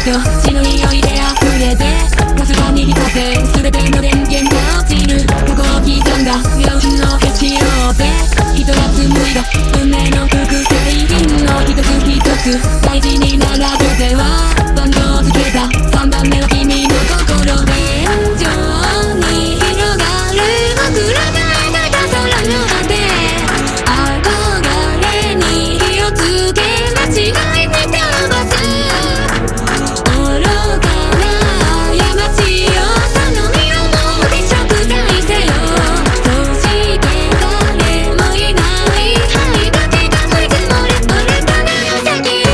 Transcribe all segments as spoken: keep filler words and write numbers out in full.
と血の匂いで溢れてかすかに光って全ての電源が落ちる過去を刻んだ両親のへし折って人は紡いだ運命の複製品の一つ一つ大事に並べては番号をつけたさんばんめは君の心で天井に広がる僕らが描いた空の果て憧れに火をつけ間違いに手を伸ばす愚かな過ちをその身をもって贖罪せよそして誰もいない灰だけが降り積もる俺との先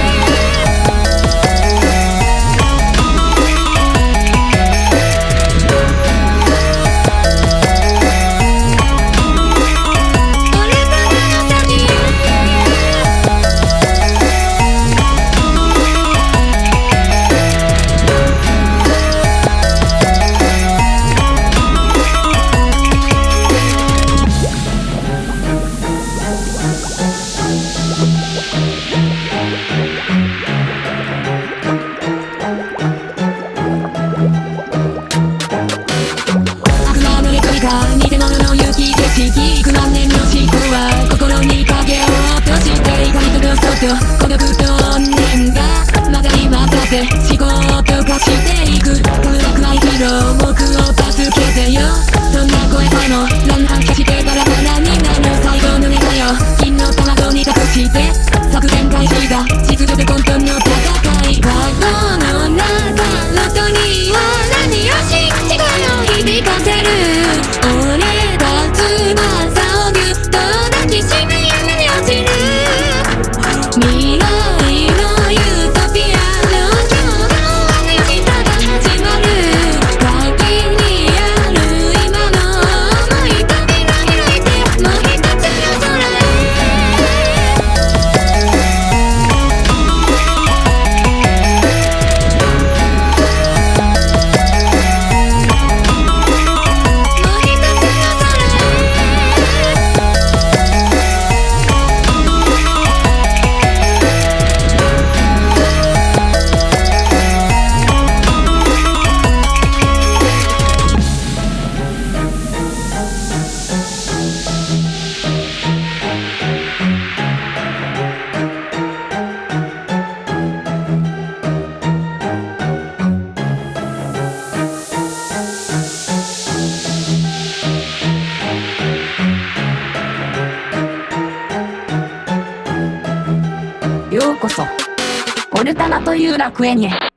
偽物の雪景色幾万年の思考は心に影を落として怒りと恐と孤独と怨念が混ざり混ざって思考を溶かしていく暗い広僕を助けてよそんな声さえも乱反射してバラバラになる最後の願いを金の卵に隠して作戦開始だ秩序で混沌の戦い過去の中の音には何をし違いを響かせる俺が翼をぎゅっと抱きしめ夢に落ちる未来のユートピアの今日が終わるよ日が始まる鍵にある今の想い扉開いてもう一つの空へようこそオルタナという楽園へ。